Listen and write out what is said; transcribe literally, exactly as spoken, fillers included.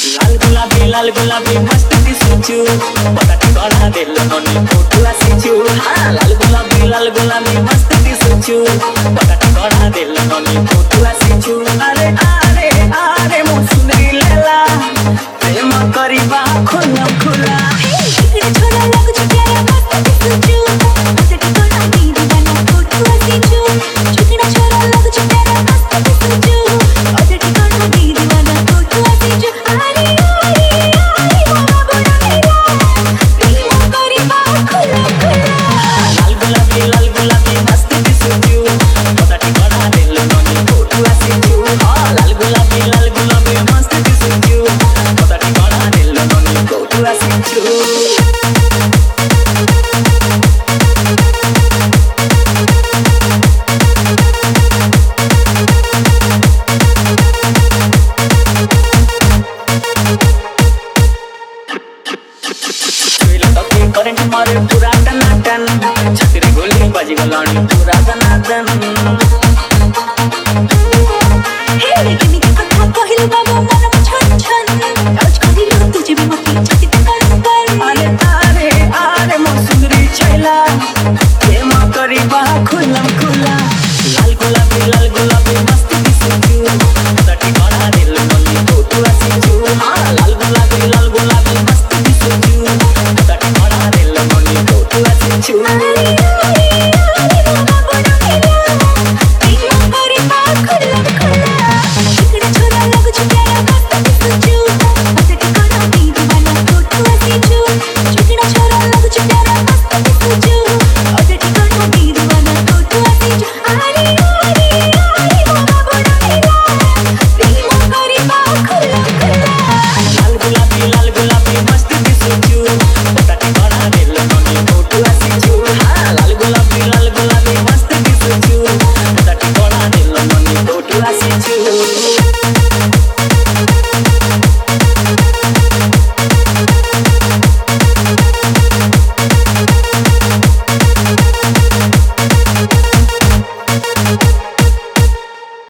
लाल गुलाबी लाल गुलाबी मस्त दिसुचु पटाटी कड़ा देलो ननी फोटो आसीचु लाल गुलाबी लाल गुलाबी मस्त दिसुचु पटाटी कड़ा देलो ननी फोटो आसीचु अरे अरे अरे मो सुंदरी लेला प्रेम करिबा खोला खोला इकडे छोरा लागुचु प्यारा मस्त दिसुचु पटाटी कड़ा दी दीवाना फोटो आसीचु इकडे छोरा लागुचु प्यारा मस्त दिसुचु पटाटी कड़ा दी दीवाना फोटो आसीचु अरे अरे अरे मोरा बुड़ा मेरा प्रेम करिबा खोला खोला लाल गुलाबी लाल गुलाबी मस्त दिसुचु पटाटी कड़ा देलो ननी फोटो आसीचु लाल गुलाबी लाल गुलाबी मस्त दिसुचु पटाटी कड़ा देलो ननी फोटो आसीचु करंट मारे पूरा टनाटन छतरी गोली बाजी गलानी पूरा टनाटन हे किमी के कथा कहिलु बाबू मन छन छन आज कहिलु तुझे भी मकी छति कर कर अरे अरे अरे मो सुंदरी छैला प्रेम करिबा खुलम खुला लाल गुलाबी लाल गुलाबी मस्त दिसुचु पटाटी कड़ा देलो ननी फोटो आसीचु लाल गुलाबी लाल गुलाबी मस्त दिसुचु पटाटी कड़ा देलो ननी फोटो आसीचु अरे अरे अरे मोरा बुड़ा मेरा प्रेम करिबा खोला खोला इकडे छोरा लागुचु प्यारा मस्त दिसुचु पटाटी कड़ा दी दीवाना फोटो आसीचु इकडे छोरा लागुचु प्यारा मस्त दिसुचु पटाटी कड़ा दी दीवाना फोटो आसीचु अरे अरे अरे मोरा बुड़ा मेरा प्रेम करिबा खोला खोला लाल गुलाबी लाल गुलाबी मस्त दिसुचु पटाटी कड़ा देलो ननी फोटो आसीचु लाल गुलाबी लाल गुलाबी मस्त दिसुचु पटाटी कड़ा देलो ननी फोटो आसीचु।